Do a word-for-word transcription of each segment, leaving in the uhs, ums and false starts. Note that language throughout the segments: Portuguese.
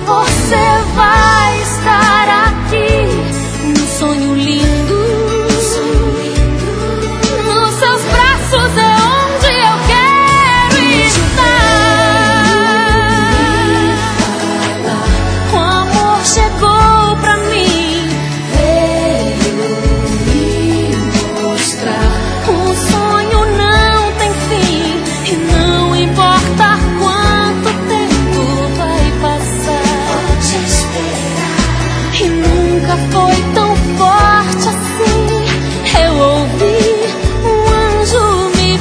você vai estar aqui. Um sonho lindo, nos seus braços é onde eu quero estar. O amor chegou pra mim, veio me mostrar. O sonho não tem fim, e não importa quanto tempo vai passar. Pode esperar. E nunca foi tão forte assim. Eu ouvi um anjo me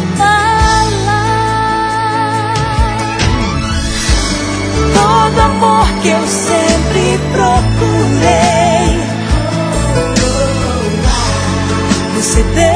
falar. Todo amor que eu sempre procurei, você deu.